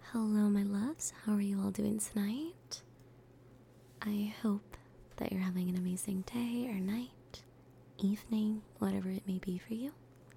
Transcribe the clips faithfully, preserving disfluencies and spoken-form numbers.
Hello, my loves. How are you all doing tonight? I hope that you're having an amazing day or night, evening, whatever it may be for you.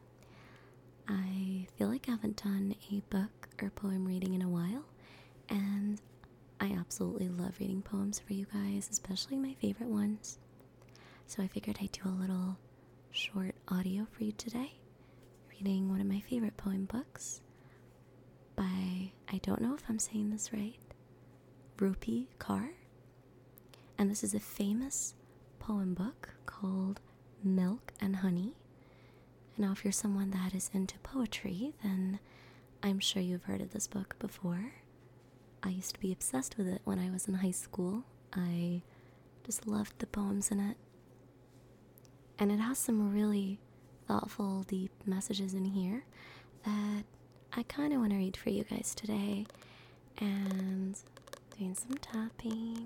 I feel like I haven't done a book or poem reading in a while, and I absolutely love reading poems for you guys, especially my favorite ones. So I figured I'd do a little short audio for you today, reading one of my favorite poem books by, I don't know if I'm saying this right, Rupi Kaur. And this is a famous poem book called Milk and Honey. Now, if you're someone that is into poetry, then I'm sure you've heard of this book before. I used to be obsessed with it when I was in high school. I just loved the poems in it. And it has some really thoughtful, deep messages in here that I kind of want to read for you guys today. And doing some tapping.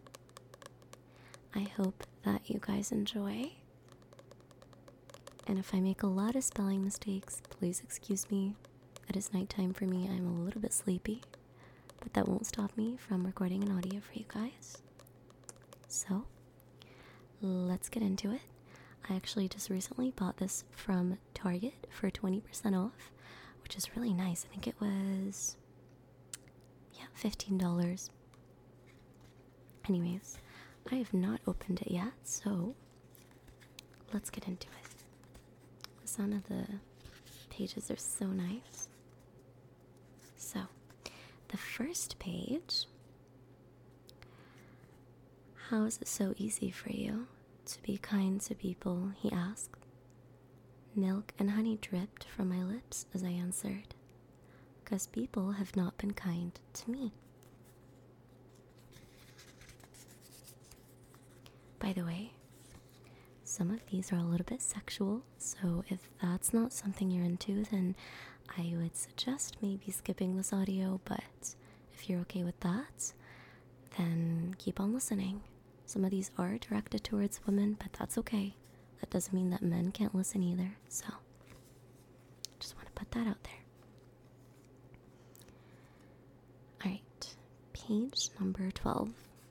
I hope that you guys enjoy. And if I make a lot of spelling mistakes, please excuse me. It is nighttime for me. I'm a little bit sleepy. But that won't stop me from recording an audio for you guys. So, let's get into it. I actually just recently bought this from Target for twenty percent off, which is really nice. I think it was, yeah, fifteen dollars. Anyways, I have not opened it yet, so let's get into it. The sound of the pages are so nice. So, the first page. How is it so easy for you to be kind to people, he asked. Milk and honey dripped from my lips as I answered, because people have not been kind to me. By the way, some of these are a little bit sexual, so if that's not something you're into, then I would suggest maybe skipping this audio, but if you're okay with that, then keep on listening. Some of these are directed towards women, but that's okay. That doesn't mean that men can't listen either, so just want to put that out there. Alright, page number twelve.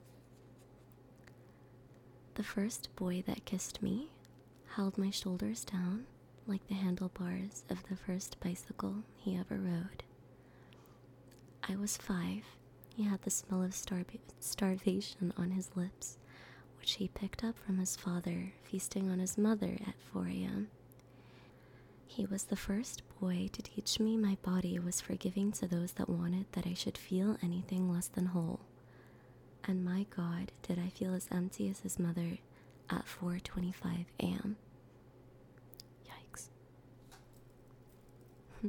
The first boy that kissed me held my shoulders down like the handlebars of the first bicycle he ever rode. I was five. He had the smell of starva- starvation on his lips, which he picked up from his father feasting on his mother at four a.m. He was the first boy to teach me my body was forgiving to those that wanted that I should feel anything less than whole. And my God, did I feel as empty as his mother at four twenty-five a.m. Yikes. I'm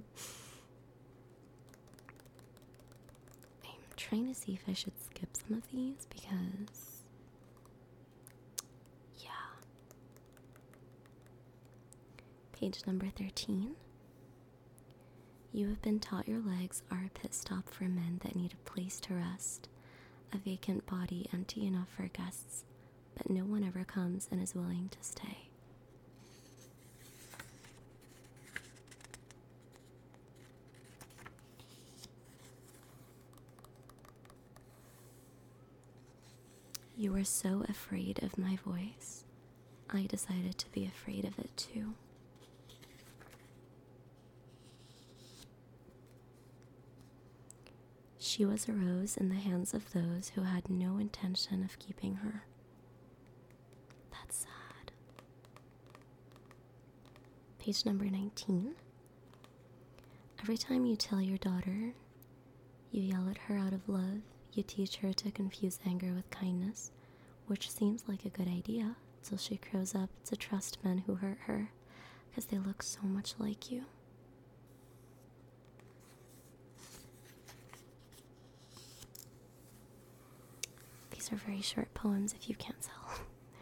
trying to see if I should skip some of these because, yeah. Page number thirteen. You have been taught your legs are a pit stop for men that need a place to rest. A vacant body empty enough for guests, but no one ever comes and is willing to stay. You were so afraid of my voice. I decided to be afraid of it too. She was a rose in the hands of those who had no intention of keeping her. That's sad. Page number nineteen. Every time you tell your daughter, you yell at her out of love, you teach her to confuse anger with kindness, which seems like a good idea till she grows up to trust men who hurt her, because they look so much like you. These are very short poems if you can't tell.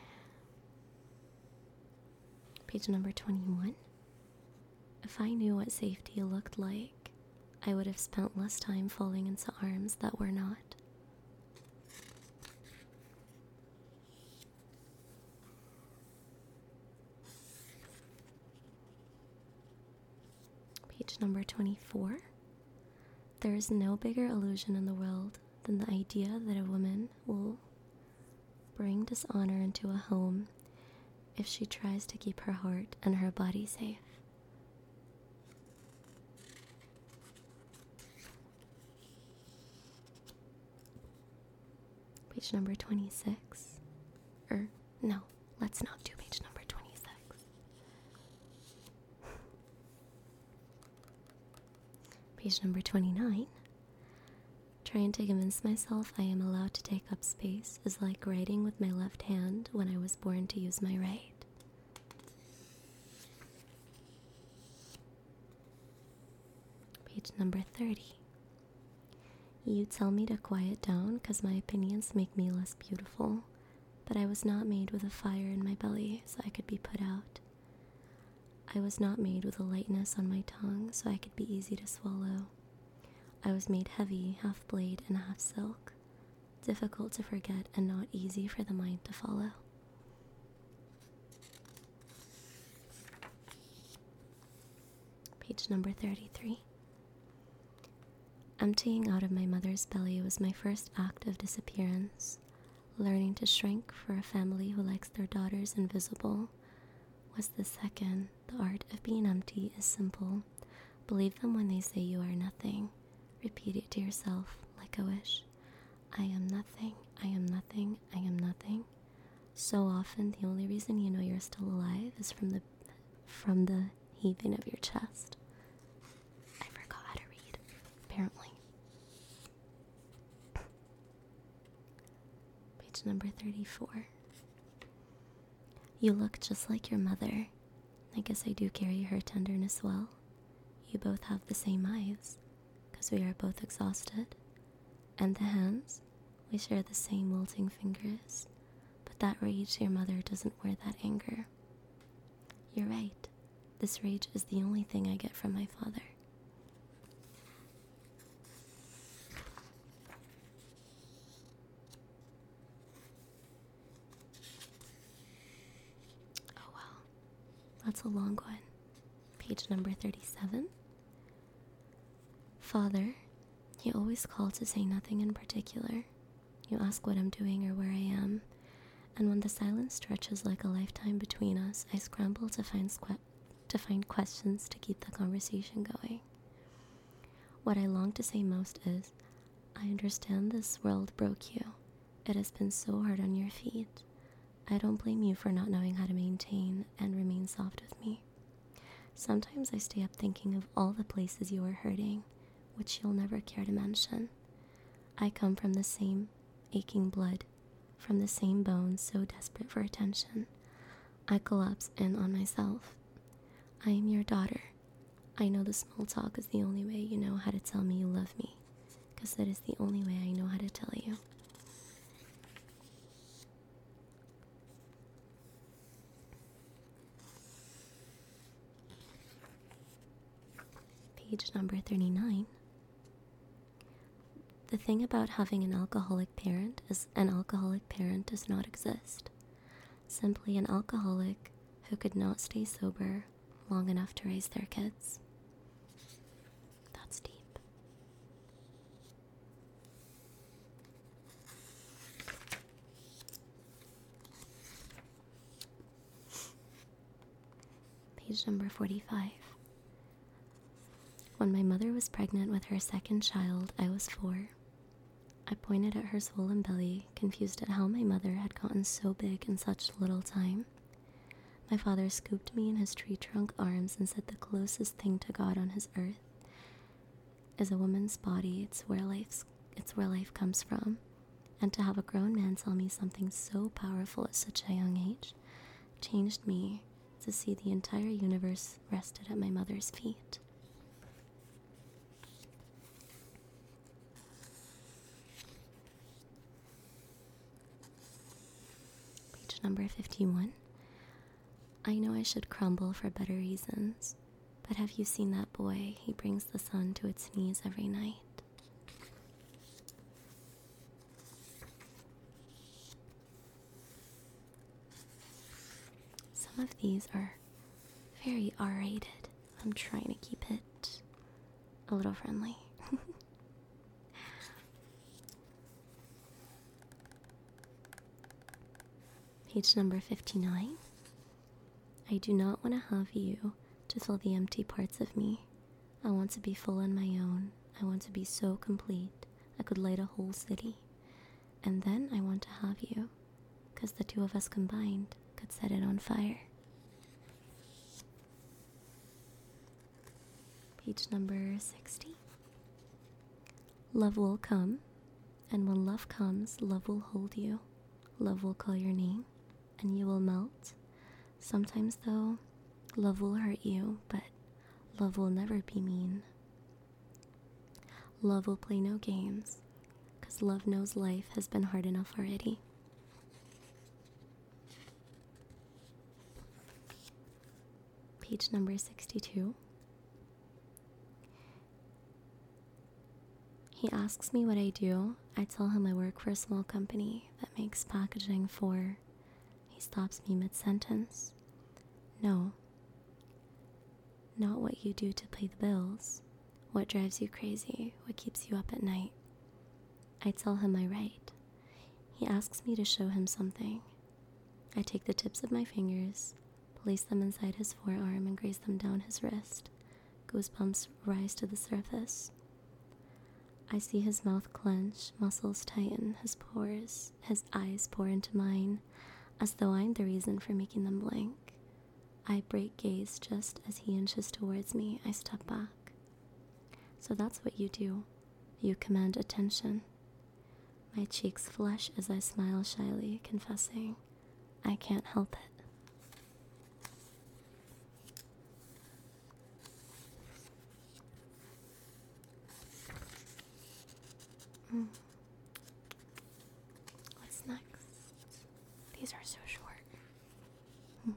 Page number twenty-one. If I knew what safety looked like, I would have spent less time falling into arms that were not. Page number twenty-four. There is no bigger illusion in the world than the idea that a woman will bring dishonor into a home if she tries to keep her heart and her body safe. Page number twenty-six. Or, no, let's not do page number twenty-six. Page number twenty-nine. Trying to convince myself I am allowed to take up space is like writing with my left hand when I was born to use my right. Page number thirty. You tell me to quiet down because my opinions make me less beautiful, but I was not made with a fire in my belly so I could be put out. I was not made with a lightness on my tongue so I could be easy to swallow. I was made heavy, half blade and half silk, difficult to forget and not easy for the mind to follow. Page number thirty-three. Emptying out of my mother's belly was my first act of disappearance. Learning to shrink for a family who likes their daughters invisible was the second. The art of being empty is simple. Believe them when they say you are nothing. Repeat it to yourself like a wish. I am nothing, I am nothing, I am nothing. So often the only reason you know you're still alive is from the from the heaving of your chest. I forgot how to read, apparently. Page number thirty-four. You look just like your mother. I guess I do carry her tenderness well. You both have the same eyes, because we are both exhausted. And the hands, we share the same wilting fingers, but that rage your mother doesn't wear that anger. You're right. This rage is the only thing I get from my father. Oh wow, that's a long one. Page number thirty-seven. Father, you always call to say nothing in particular. You ask what I'm doing or where I am, and when the silence stretches like a lifetime between us, I scramble to find squ- to find questions to keep the conversation going. What I long to say most is, I understand this world broke you. It has been so hard on your feet. I don't blame you for not knowing how to maintain and remain soft with me. Sometimes I stay up thinking of all the places you are hurting, which you'll never care to mention. I come from the same aching blood, from the same bones so desperate for attention. I collapse in on myself. I am your daughter. I know the small talk is the only way you know how to tell me you love me, because it is the only way I know how to tell you. Page number thirty-nine. The thing about having an alcoholic parent is an alcoholic parent does not exist. Simply an alcoholic who could not stay sober long enough to raise their kids. That's deep. Page number forty-five. When my mother was pregnant with her second child, I was four. I pointed at her swollen belly, confused at how my mother had gotten so big in such little time. My father scooped me in his tree trunk arms and said the closest thing to God on his earth is a woman's body. It's where life's, it's where life comes from. And to have a grown man tell me something so powerful at such a young age changed me to see the entire universe rested at my mother's feet. Number fifty-one. I know I should crumble for better reasons, but have you seen that boy? He brings the sun to its knees every night. Some of these are very R-rated. I'm trying to keep it a little friendly. Page number fifty-nine. I do not want to have you to fill the empty parts of me. I want to be full on my own. I want to be so complete I could light a whole city. And then I want to have you, because the two of us combined could set it on fire. Page number sixty. Love will come, and when love comes, love will hold you. Love will call your name, and you will melt. Sometimes, though, love will hurt you, but love will never be mean. Love will play no games, because love knows life has been hard enough already. Page number sixty-two. He asks me what I do. I tell him I work for a small company that makes packaging for... He stops me mid-sentence. No. Not what you do to pay the bills. What drives you crazy? What keeps you up at night? I tell him I write. He asks me to show him something. I take the tips of my fingers, place them inside his forearm, and graze them down his wrist. Goosebumps rise to the surface. I see his mouth clench, muscles tighten, his pores, his eyes pour into mine, as though I'm the reason for making them blank. I break gaze just as he inches towards me. I step back. So that's what you do. You command attention. My cheeks flush as I smile shyly, confessing, I can't help it. Mm. What's next? These are so short. Mm.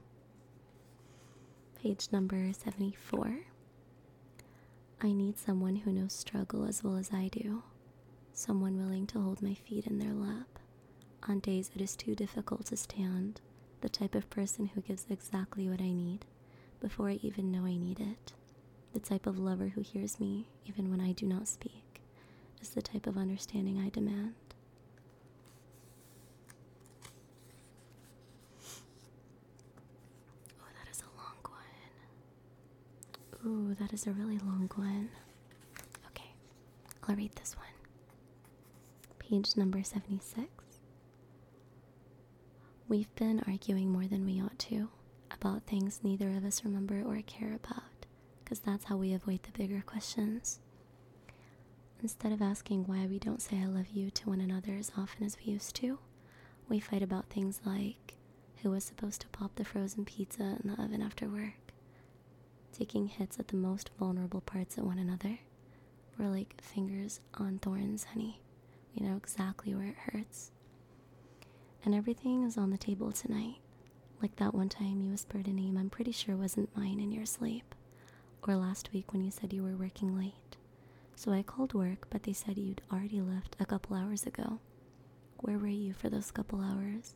Page number seventy-four. I need someone who knows struggle as well as I do. Someone willing to hold my feet in their lap. On days it is too difficult to stand. The type of person who gives exactly what I need before I even know I need it. The type of lover who hears me even when I do not speak. Is the type of understanding I demand. Oh, that is a long one. Ooh, that is a really long one. Okay, I'll read this one. Page number seventy-six. We've been arguing more than we ought to about things neither of us remember or care about, because that's how we avoid the bigger questions. Instead of asking why we don't say I love you to one another as often as we used to, we fight about things like who was supposed to pop the frozen pizza in the oven after work, taking hits at the most vulnerable parts at one another. We're like fingers on thorns, honey. We know exactly where it hurts. And everything is on the table tonight. Like that one time you whispered a name I'm pretty sure wasn't mine in your sleep. Or last week when you said you were working late. So I called work, but they said you'd already left a couple hours ago. Where were you for those couple hours?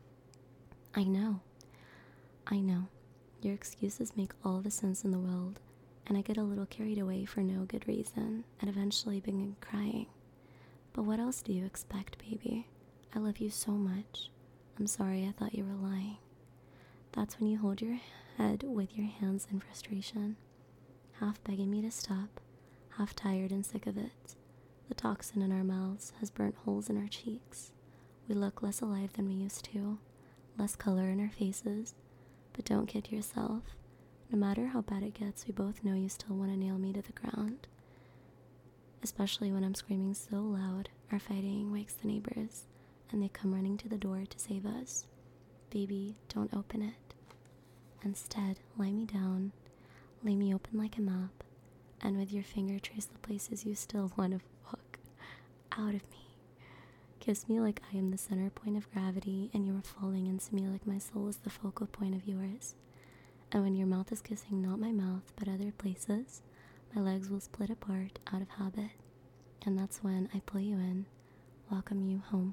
I know. I know. Your excuses make all the sense in the world, and I get a little carried away for no good reason, and eventually begin crying. But what else do you expect, baby? I love you so much. I'm sorry I thought you were lying. That's when you hold your head with your hands in frustration, half begging me to stop, half tired and sick of it. The toxin in our mouths has burnt holes in our cheeks. We look less alive than we used to, less color in our faces. But don't kid yourself. No matter how bad it gets, we both know you still want to nail me to the ground. Especially when I'm screaming so loud, our fighting wakes the neighbors, and they come running to the door to save us. Baby, don't open it. Instead, lie me down, lay me open like a map, and with your finger trace the places you still want to fuck out of me. Kiss me like I am the center point of gravity and you are falling into me like my soul is the focal point of yours. And when your mouth is kissing not my mouth but other places, my legs will split apart out of habit. And that's when I pull you in, welcome you home.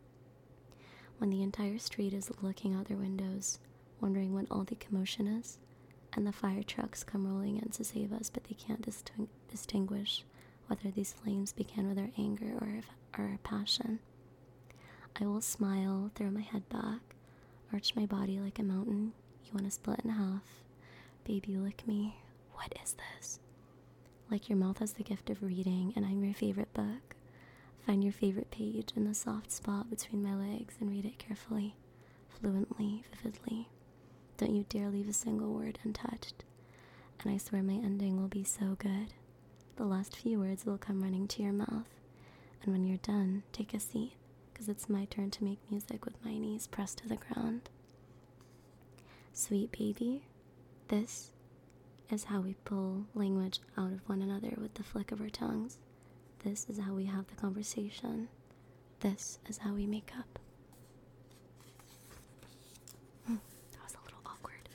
When the entire street is looking out their windows, wondering what all the commotion is, and the fire trucks come rolling in to save us, but they can't disting- distinguish whether these flames began with our anger or, if, or our passion. I will smile, throw my head back, Arch my body like a mountain. You want to split in half. Baby, lick me. What is this? Like your mouth has the gift of reading, and I'm your favorite book. Find your favorite page in the soft spot between my legs and read it carefully, fluently, vividly. Don't you dare leave a single word untouched. And I swear my ending will be so good. The last few words will come running to your mouth. And when you're done, take a seat, because it's my turn to make music with my knees pressed to the ground. Sweet baby, this is how we pull language out of one another with the flick of our tongues. This is how we have the conversation. This is how we make up. Hmm, that was a little awkward.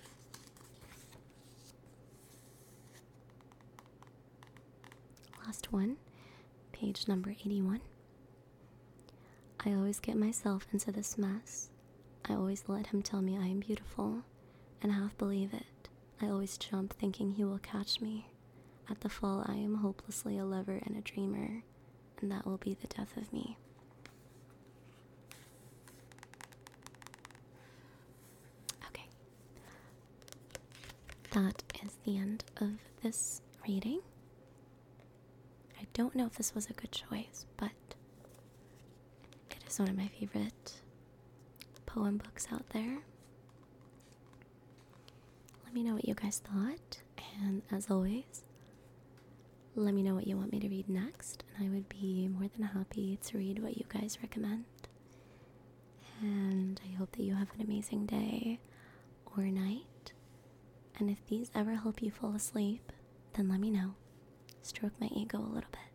Last one, page number eighty-one. I always get myself into this mess. I always let him tell me I am beautiful, and half believe it. I always jump thinking he will catch me. At the fall, I am hopelessly a lover and a dreamer, and that will be the death of me. Okay. That is the end of this reading. I don't know if this was a good choice, but it is one of my favorite poem books out there. Let me know what you guys thought, and as always, let me know what you want me to read next, and I would be more than happy to read what you guys recommend. And I hope that you have an amazing day or night, and if these ever help you fall asleep, then let me know. Stroke my ego a little bit.